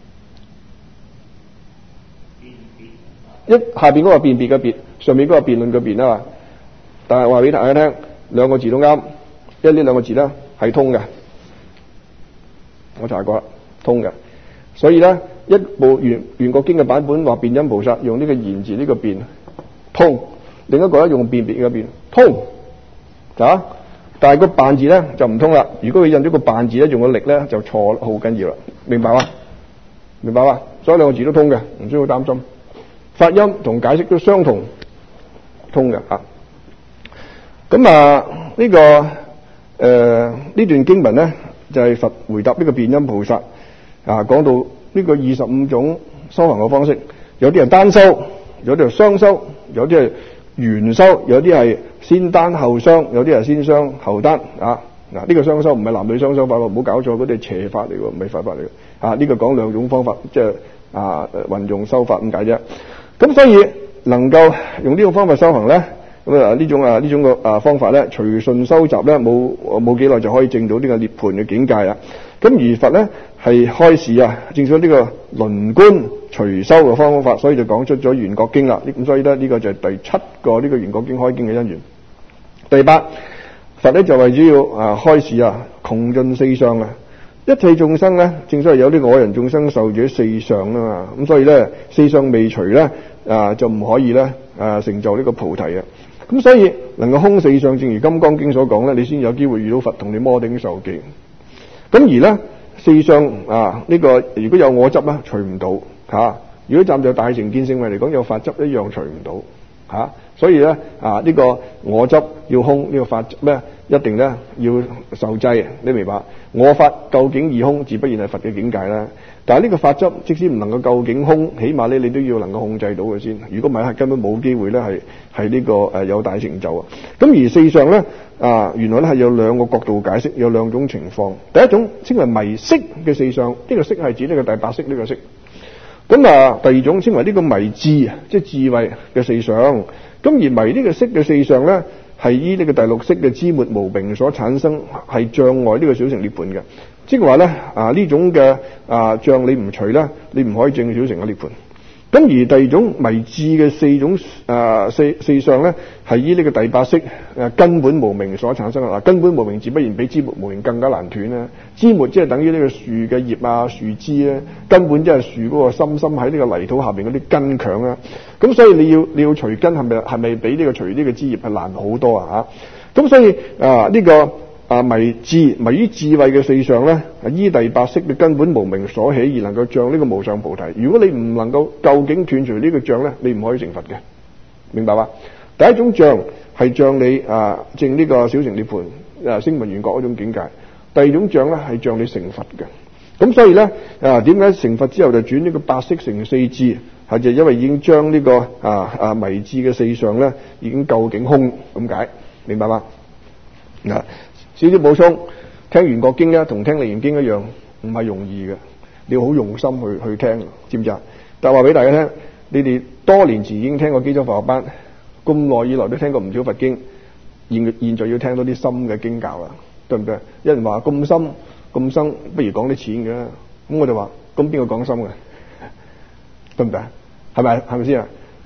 一下邊嗰個辨別嘅辨，上面嗰個辯論嘅辯啊嘛。但係話俾大家聽，兩個字都啱，因為呢兩個字咧係通嘅。我查過啦，通嘅。所以咧，一部圓圓覺經嘅版本話辯音菩薩用呢個言字呢個辯通，另一個咧用辨別嘅辨通啊。但係個辦字咧就唔通啦。如果佢印咗個辦字咧，用個力咧就錯，好緊要啦。明白嗎？明白嗎？所以兩個字都通嘅，唔需要擔心。發音同解釋都相同，通嘅啊。咁啊，呢、這個誒呢、呃、段經文咧就係、是、佛回答呢個辯音菩薩啊，講到呢個二十五種修行嘅方式，有啲係單修，有啲係雙修，有啲係圓修，有啲係先單後雙，有啲係先雙後單啊。嗱，呢個雙修唔係男女雙修法喎，唔好搞錯，嗰啲係邪法嚟喎，唔係佛法嚟嘅啊。呢、這個講兩種方法，即係啊運用修法咁解啫。咁所以能夠用呢種方法修行咧，咁啊呢種啊呢種個啊方法咧，隨順收集咧，冇冇幾耐就可以證到呢個涅槃嘅境界啊。咁而佛咧係開示啊，證咗呢個輪觀隨修嘅方法，所以就講出咗圓覺經啦。咁所以咧呢個就係第七個呢個圓覺經開經嘅因緣。第八，佛咧就為主要啊開示啊窮盡四相啊。一切眾生咧，正所謂有呢個我人眾生受住四相啊嘛，咁所以咧四相未除咧啊，就唔可以咧啊成就呢個菩提啊。咁所以能夠空四相，正如《金剛經》所講咧，你先有機會遇到佛同你摩頂受記。咁而咧四相啊呢、這個如果有我執咧，除唔到吓。如果站在大乘見性位嚟講，有法執一樣除唔到吓。所以咧啊呢、這個我執要空，呢、這個法執咩一定咧要受制，你明白？我法究竟而空，自不然係佛嘅境界啦。但係呢個法執，即使唔能夠究竟空，起碼咧你都要能夠控制到佢先。如果唔係，係根本冇機會咧係係呢個誒有大成就啊。咁而四相咧啊，原來咧係有兩個角度解釋，有兩種情況。第一種稱為迷色嘅四相，呢、這個色係指呢個第八識呢個色。咁啊，第二種稱為呢個迷智啊，即係智慧嘅四相。咁而迷呢個色嘅四相咧，係依呢個第六識嘅枝末無明所產生，係障礙呢個小乘涅槃嘅。即係話咧啊呢種嘅啊障你唔除咧，你唔可以證小乘嘅涅槃。咁而第二種迷智嘅四種啊四四相咧，係依呢個第八識誒根本無明所產生啊。根本無明自不然比枝末無明更加難斷啦。枝末即係等於呢個樹嘅葉啊樹枝咧，根本即係樹嗰個深深喺呢個泥土下邊嗰啲根強啊。咁所以你要你要除根係咪係咪比呢個除呢個枝葉係難好多啊？嚇！咁所以啊呢、這個啊迷智迷於智慧嘅四相咧，係依第八識嘅根本無明所起而能夠障呢個無上菩提。如果你唔能夠究竟斷除呢個障咧，你唔可以成佛嘅，明白嘛？第一種障係障你啊證呢個小乘涅槃啊聲聞緣覺嗰種境界，第二種障咧係障你成佛嘅。咁所以咧啊點解成佛之後就轉呢個八識成四智？係就因為已經將呢、這個啊啊迷智嘅四相咧已經究竟空咁解，明白嗎？嗱，少少補充，聽圓覺經咧同聽楞嚴經一樣，唔係容易嘅，你要好用心去去聽，知唔知啊？但係話俾大家聽，你哋多年前已經聽過基礎佛學班，咁耐以來都聽過唔少佛經，現現在要聽到啲深嘅經教啦，對唔對？有人話咁深咁深，不如講啲淺嘅，咁我就話，咁邊個講深嘅？對唔對？係咪係咪先啊？咁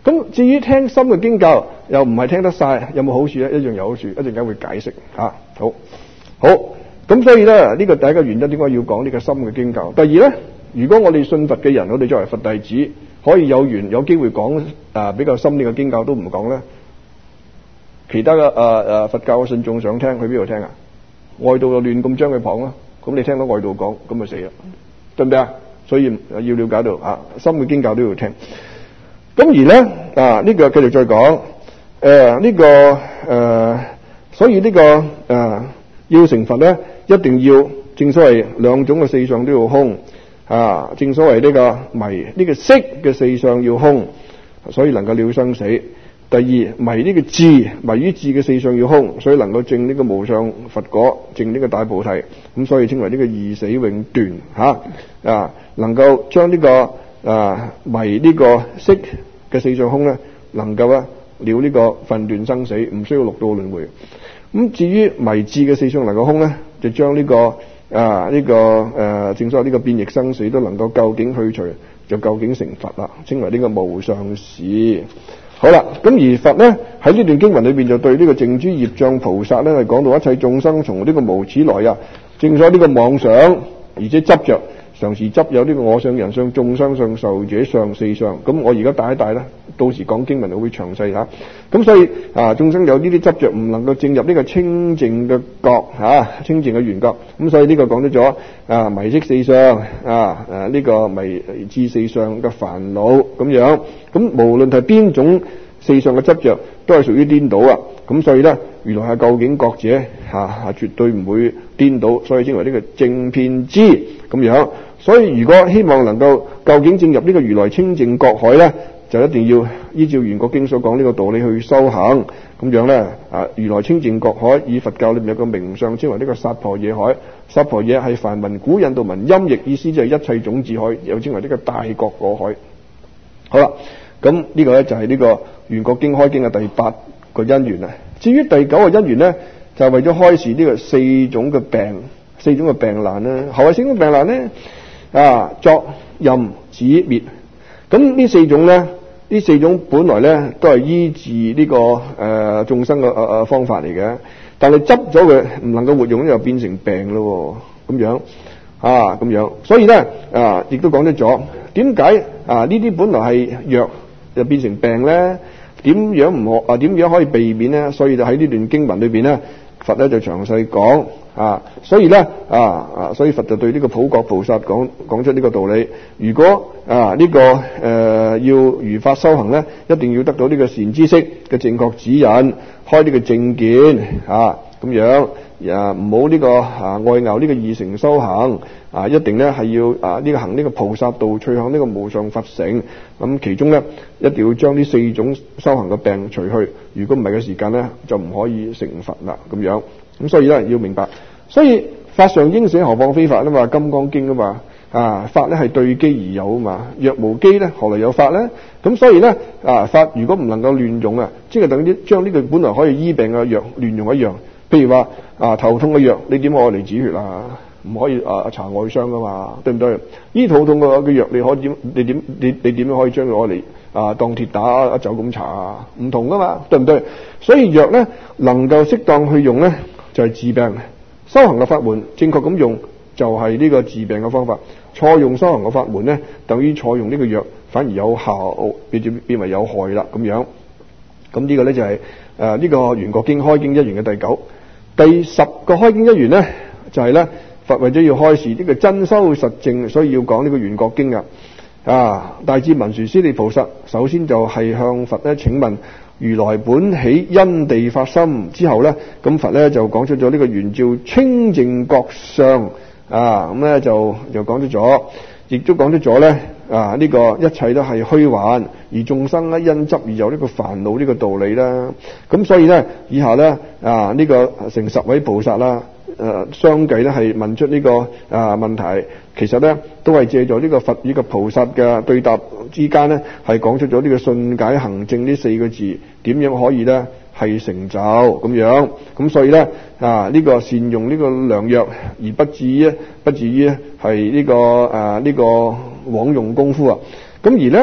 咁至於聽深嘅經教，又唔係聽得晒，有冇好處咧？一樣有好處，一陣間會解釋吓、啊。好，好，咁所以咧呢、這個第一個原因，點解要講呢個深嘅經教？第二咧，如果我哋信佛嘅人，我哋作為佛弟子，可以有緣有機會講啊比較深啲嘅經教都唔講咧，其他嘅誒誒佛教嘅信眾想聽，去邊度聽啊？外道就亂咁將佢捧啦，咁你聽到外道講，咁咪死啦，對唔對啊？所以要了解到啊，深嘅經教都要聽。咁而咧啊，呢、這個繼續再講，誒、呃、呢、這個誒、呃，所以呢、這個誒、呃、要成佛咧，一定要正所謂兩種嘅四相都要空啊，正所謂呢個迷呢、這個識嘅四相要空，所以能夠了生死。第二迷呢個智迷於智嘅四相要空，所以能夠證呢個無上佛果，證呢個大菩提。咁所以稱為呢個二死永斷吓啊，能夠將呢、這個啊迷呢個識嘅四相空咧，能夠啊了呢個分斷生死，唔需要六道輪迴。咁至於迷智嘅四相能夠空咧，就將呢、這個啊呢、這個誒、啊、正所謂呢個變易生死都能夠究竟去除，就究竟成佛啦，稱為呢個無上士。好啦，咁而佛咧喺呢段經文裏邊就對呢個淨諸業障菩薩咧係講到一切眾生從呢個無始來啊，正所謂呢個妄想，而且執着，常時執有呢個我相、人相、眾生相、壽者相四相。咁我而家帶一帶啦，到時講經文會詳細吓。咁所以啊，眾生有呢啲執着，唔能夠進入呢個清淨嘅覺吓，清淨嘅緣覺。咁所以呢個講得咗啊，迷識四相啊，誒、啊、呢、這個迷智四相嘅煩惱咁樣。咁無論係邊種四相嘅執着，都係屬於顛倒啊。咁所以咧，原來係究竟覺者吓係絕對唔會顛倒，所以稱為呢個正遍知咁樣。所以如果希望能夠究竟進入呢個如來清淨覺海咧，就一定要依照圓覺經所講呢個道理去修行。咁樣咧啊，如來清淨覺海以佛教裏面有個名相，稱為呢個薩婆夜海。薩婆夜係梵文古印度文音譯，意思就係一切種子海，又稱為呢個大覺果海。好啦，咁呢個咧就係呢個圓覺經開經嘅第八個因緣啊。至於第九個因緣咧，就係為咗開示呢個四種嘅病，四種嘅病難咧。何謂四種病難咧？啊，作、淫、止、滅。咁呢四種咧，呢四種本來咧都係醫治呢、這個誒眾、呃、生嘅誒誒方法嚟嘅，但係執咗佢唔能夠活用，又變成病咯，咁樣啊，咁樣。所以咧啊，亦都講得咗，點解啊呢啲本來係藥就變成病咧？點樣唔可啊？點樣可以避免咧？所以就喺呢段經文裏邊咧，佛咧就詳細講啊。所以咧啊啊，所以佛就對呢個普覺菩薩講講出呢個道理。如果啊呢、這個誒、呃、要如法修行咧，一定要得到呢個善知識嘅正確指引，開呢個正見啊咁樣。啊，唔好呢個啊外拗呢個二乘修行啊，一定咧係要啊呢、這個行呢個菩薩道，趣向呢個無上佛乘。咁、啊、其中咧一定要將呢四種修行嘅病除去。如果唔係嘅時間咧，就唔可以成佛啦。咁樣咁，所以咧要明白。所以法上應捨，何況非法啊嘛，《金剛經》啊嘛。啊，法咧係對機而有啊嘛。若無機咧，何來有法咧？咁所以咧啊，法如果唔能夠亂用啊，即係等於將呢個本來可以醫病嘅藥亂用一樣。譬如話啊，頭痛嘅藥，你點可以嚟止血啊？唔可以啊，搽外傷噶嘛，對唔對？醫肚痛嘅嘅藥，你可以點？你點？你你點樣可以將佢攞嚟啊當鐵打一酒咁搽啊？唔同噶嘛，對唔對？所以藥咧能夠適當去用咧，就係、是、治病。修行嘅法門正確咁用，就係、是、呢個治病嘅方法。錯用修行嘅法門咧，等於錯用呢個藥，反而有效變變變為有害啦。咁樣，咁呢個咧就係誒呢個圓覺經開經一緣嘅第九。第十個開經一緣咧，就係、是、咧佛為咗要開示呢個真修實證，所以要講呢個圓覺經啊。啊，大智文殊師利菩薩首先就係向佛咧請問如來本起因地發心之後咧，咁佛咧就講出咗呢個圓照清淨覺相啊，咁咧就就講出咗，亦都講出咗咧啊呢、這個一切都係虛幻，而眾生咧因執而有呢個煩惱呢個道理啦。咁所以咧以下咧啊呢、這個成十位菩薩啦，誒、啊、相繼咧係問出呢、這個啊問題，其實咧都係借助呢個佛與個菩薩嘅對答之間咧，係講出咗呢個信解行證呢四個字點樣可以咧係成就咁樣。咁所以咧啊呢、這個善用呢個良藥，而不至於不至於係呢個啊呢、這個枉用功夫啊。咁而咧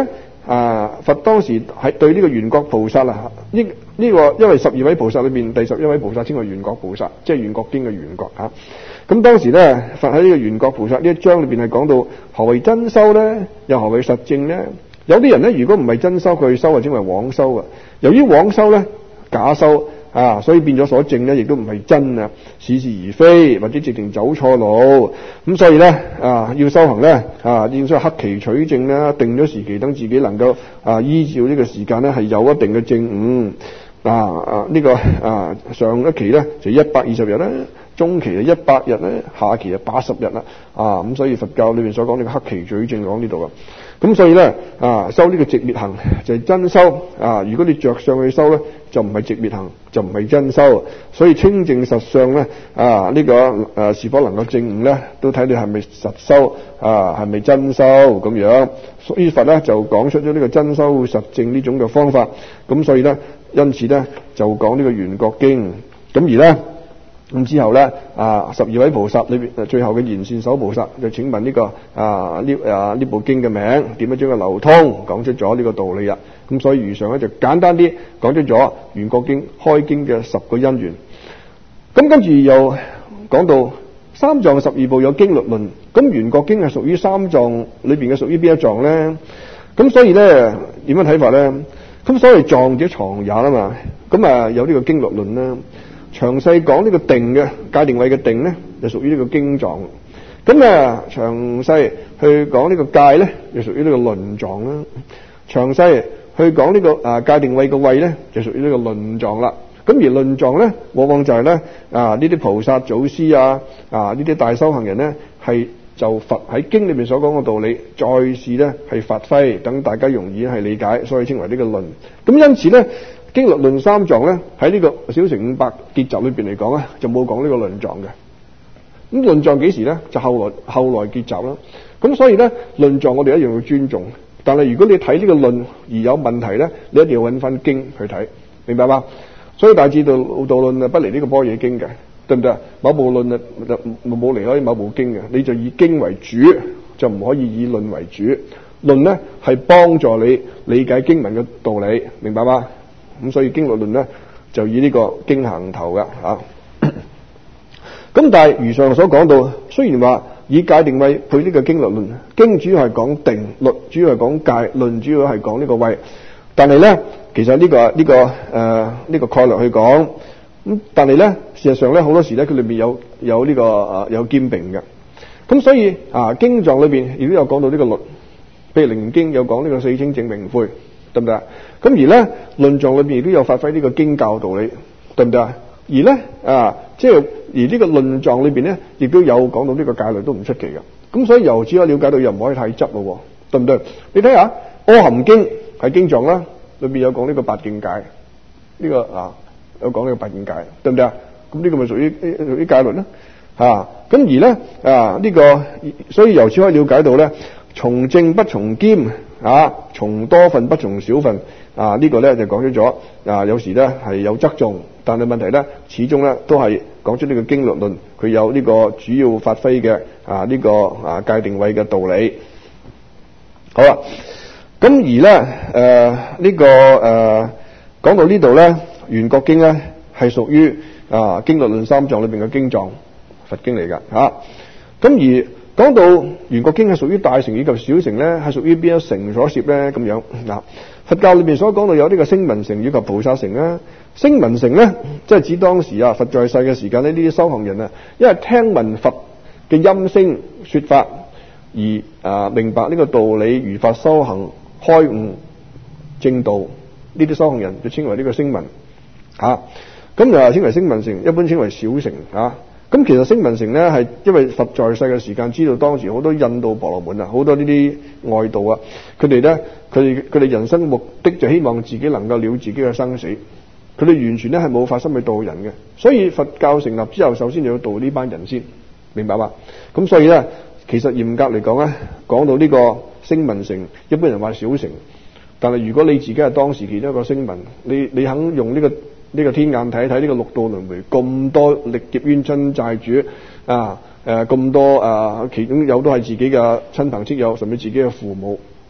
啊，佛當時係對呢個圓覺菩薩啊，呢、這、呢個因為十二位菩薩裏邊第十一位菩薩稱為圓覺菩薩，即係圓覺經嘅圓覺嚇。咁、啊、當時咧，佛喺呢個圓覺菩薩呢一章裏邊係講到何為真修咧，又何為實證咧？有啲人咧，如果唔係真修，佢去修啊，稱為妄修啊。由於妄修咧，假修啊，所以變咗所證咧，亦都唔係真啊，似是而非，或者直情走錯路。咁所以咧啊，要修行咧啊，要所謂克期取證啦，定咗時期，等自己能夠啊依照呢個時間咧係有一定嘅證悟啊啊！呢、這個啊上一期咧就一百二十日啦，中期就一百日咧，下期就八十日啦啊！咁所以佛教裏面所講呢個克期取證講呢度啊。咁所以咧啊，修呢個寂滅行就係真修啊！如果你着相去修咧，就唔係寂滅行，就唔係真修。所以清淨實相咧啊，呢、這個誒、啊、是否能夠證悟咧，都睇你係咪實修啊，係咪真修咁樣。所以佛咧就講出咗呢個真修實證呢種嘅方法。咁所以咧，因此咧就講呢個圓覺經。咁而咧。咁之後咧，啊十二位菩薩裏邊最後嘅賢善手菩薩就請問呢、這個啊呢啊呢部經嘅名點樣將佢流通，講出咗呢個道理啊。咁所以如上咧就簡單啲講出咗圓覺經開經嘅十個因緣。咁跟住又講到三藏十二部有經律論，咁圓覺經係屬於三藏裏邊嘅屬於邊一藏咧？咁所以咧點樣睇法咧？咁所謂藏者藏也啊嘛，咁啊有呢個經律論啦。詳細講呢個定嘅戒定慧嘅定咧，就屬於呢個經藏。咁啊，詳細去講呢個戒咧，就屬於呢個論藏啦。詳細去講呢個啊戒定慧嘅慧咧，就屬於呢個論藏啦。咁而論藏咧，往往就係咧啊呢啲菩薩祖師啊啊呢啲大修行人咧，係就佛喺經裏面所講嘅道理，再試咧係發揮，等大家容易係理解，所以稱為呢個論。咁因此咧。經律論三藏咧喺呢個小乘五百結集裏邊嚟講咧，就冇講呢個論藏嘅。咁論藏幾時咧？就後來後來結集啦。咁所以咧論藏我哋一樣要尊重。但係如果你睇呢個論而有問題咧，你一定要揾翻經去睇，明白嗎？所以大智度道論啊不離呢個般若經嘅，對唔對啊？某部論啊冇離開某部經嘅，你就以經為主，就唔可以以論為主。論咧係幫助你理解經文嘅道理，明白嗎？咁所以經律論咧就以呢個經行頭嘅嚇。咁、啊、但係如上所講到，雖然話以戒定慧配呢個經律論，經主要係講定，律主要係講戒，論主要係講呢個慧。但係咧，其實呢、這個呢、這個誒呢、呃這個概略去講，咁但係咧事實上咧好多時咧佢裏面有有呢、這個啊有兼併嘅。咁所以啊經藏裏邊亦都有講到呢個律，譬如《楞嚴經》有講呢個四清淨明悔。對唔對啊？咁而咧論藏裏邊亦都有發揮呢個經教道理，對唔對啊？而咧啊，即係而呢個論藏裏邊咧，亦都有講到呢個戒律都唔出奇嘅。咁所以由此可以了解到，又唔可以太執咯，對唔對？你睇下《阿含經》係經藏啦，裏邊有講呢個八境戒，呢、這個啊有講呢個八境戒，對唔對啊？咁呢個咪屬於屬於戒律咧？啊，咁而咧啊呢、這個，所以由此可以了解到咧，從正不從兼。啊，從多份不從少份啊，這個、呢個咧就講出咗啊，有時咧係有側重，但係問題咧始終咧都係講出呢個經律論，佢有呢個主要發揮嘅啊呢、這個啊戒定慧嘅道理。好啦，咁而咧誒呢、呃這個誒講、呃、到呢度咧，圓覺經咧係屬於啊經律論三藏裏邊嘅經藏佛經嚟噶嚇，咁、啊、而。講到圓覺經係屬於大乘以及小乘咧，係屬於邊一乘所攝咧？咁樣嗱，佛教裏邊所講到有呢個聲聞乘以及菩薩乘啦。聲聞乘咧，即係指當時啊佛在世嘅時間呢，呢啲修行人啊，因為聽聞佛嘅音聲說法而啊明白呢個道理，如法修行開悟正道，呢啲修行人就稱為呢個聲聞啊。咁就稱為聲聞乘，一般稱為小乘啊。咁其實聲聞乘咧係因為佛在世嘅時間，知道當時好多印度婆羅門啊，好多呢啲外道啊，佢哋咧佢哋佢哋人生目的就希望自己能夠了自己嘅生死，佢哋完全咧係冇發心去度人嘅，所以佛教成立之後，首先就要度呢班人先，明白嘛？咁所以咧，其實嚴格嚟講咧，講到呢個聲聞乘，一般人話小乘，但係如果你自己係當時其中一個聲聞，你你肯用呢個。呢個天眼睇睇呢個六道輪迴咁多歷劫冤親債主啊，誒、呃、咁多啊，其中有都係自己嘅親朋戚友，甚至自己嘅父母，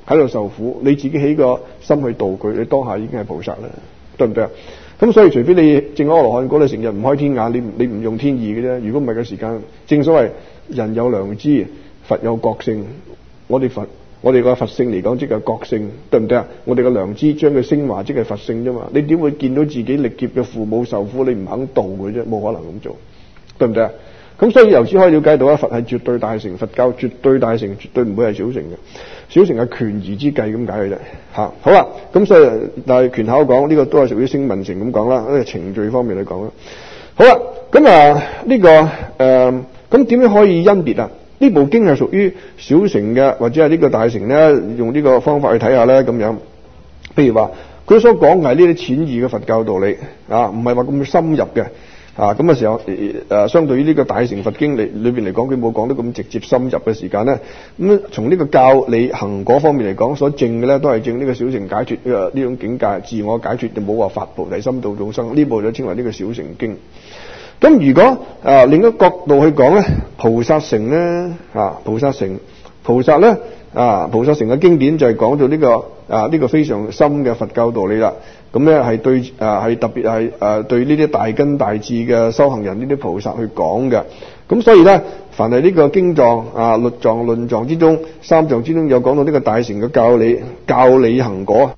喺度受苦，你自己起個心去度佢，你當下已經係菩薩啦，對唔對啊？咁所以除非你證阿羅漢果，你成日唔開天眼，你你唔用天意嘅啫。如果唔係嘅時間，正所謂人有良知，佛有覺性。我哋佛，我哋個佛性嚟講，即係覺性，對唔對啊？我哋個良知將佢升華，即係佛性啫嘛。你點會見到自己歷劫嘅父母受苦，你唔肯度佢啫？冇可能咁做，對唔對啊？咁所以由此可以了解到啊，佛係絕對大乘，佛教絕對大乘，絕對唔會係小乘嘅。小乘係權宜之計咁解嘅啫。嚇，好啦，咁所以但係權巧講呢、這個都係屬於聲聞乘咁講啦，呢個程序方面嚟講啦。好啦，咁啊呢個誒，咁點樣可以甄別啊？呢部經係屬於小乘嘅，或者係呢個大乘咧？用呢個方法去睇下咧，咁樣。譬如話佢所講係呢啲淺易嘅佛教道理啊，唔係話咁深入嘅。啊，咁嘅時候，誒、呃，相對於呢個大乘佛經裏裏邊嚟講，佢冇講得咁直接深入嘅時間咧。咁從呢個教理行果方面嚟講，所證嘅咧都係證呢個小乘解脫呢個呢種境界，自我解脫就冇話發菩提心度眾生，呢部就稱為呢個小乘經。咁如果啊、呃、另一個角度去講咧，菩薩乘咧啊，菩薩乘菩薩咧啊，菩薩乘嘅經典就係講到呢、這個啊呢、這個非常深嘅佛教道理啦。咁咧係對誒係、呃、特別係誒、呃、對呢啲大根大智嘅修行人呢啲菩薩去講嘅。咁所以咧，凡係呢個經藏啊、律藏、論藏之中，三藏之中有講到呢個大乘嘅教理、教理行果